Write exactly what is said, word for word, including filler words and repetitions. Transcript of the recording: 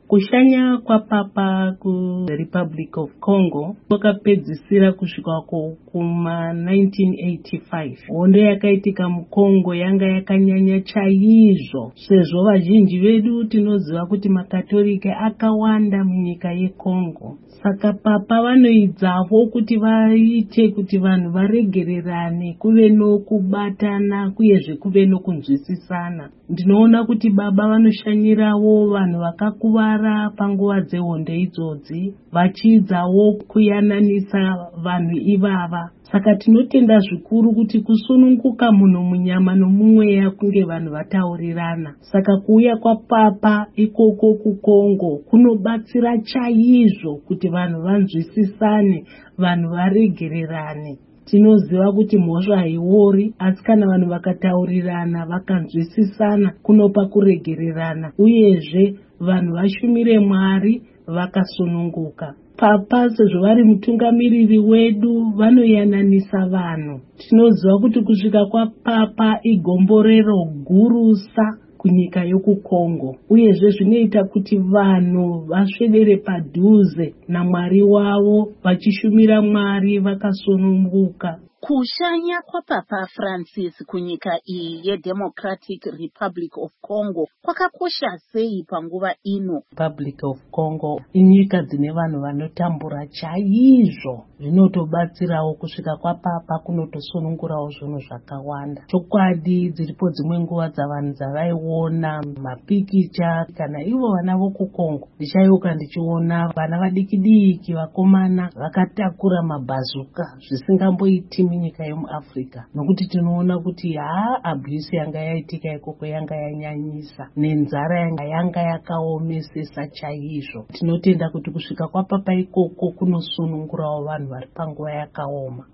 Kushanya kwa papa ku Republic of Congo kwakapedzisira kusvika kuma nineteen eighty-five. Hondo yakaitika mukongo yanga yakanyanya chaizvo, sezvo vazhinji vedu tinoziva kuti makatolika akawanda munyika yeCongo. Saka papa vanoidzavo kuti vaite kuti vanhu varegererane, kuve nokubatana uyezve kuve nokunzwisisana. Ndinoona kuti baba vanoshanyirawo vanhu vakakuvara panguva dzehondo idzodzi, vachidzawo kuyananisa vanhu ivava. Saka tinotenda zvikuru kuti kusununguka munhu munyama nomumweya kunge vanhu vataurirana. Saka kuuya kwapapa ikoko kuCongo kunobatsira chaizvo kuti vanhu vanzwisisane, vanhu varegererane. Tinoziva kuti mhosva haiori, asi kana vanhu vakataurirana vakanzwisisana kunopa kuregererana, uyezve vanhu vashumire Mwari vakasununguka. Papa sezvo vari mutungamiriri wedu vanoyananisa vanhu. Tinoziva kuti kusvika kwapapa igomborero gurusa kunyika yokuCongo, uyezve zvinoita kuti vanhu vasvedere padhuze naMwari wavo vachishumira Mwari vakasununguka. Kushanya kwa Papa Francis kunyika iyi yeDemocratic Republic of Congo kwakakosha sei panguva ino? Republic of Congo inyika dzine vanhu vanotambura chaizvo, zvinotobatsirawo kusvika kwapapa kunotosunungurawo zvinhu zvakawanda. Chokwadi dziripo dzimwe nguva dzavanhu dzavaiona mapikicha kana ivo vana vokuCongo. Ndichaiuka ndichiona vana vadiki-diki vakomana vakatakura mabhazuka zvisingamboiti munyika yemuAfrica, nokuti tinoona kuti haa abuse yanga yaitika ikoko yanga yanyanyisa, nenzara yanga yanga yakaomesesa chaizvo. Tinotenda kuti kusvika kwapapa ikoko kunosunungurawo vanhu vari panguva yakaoma.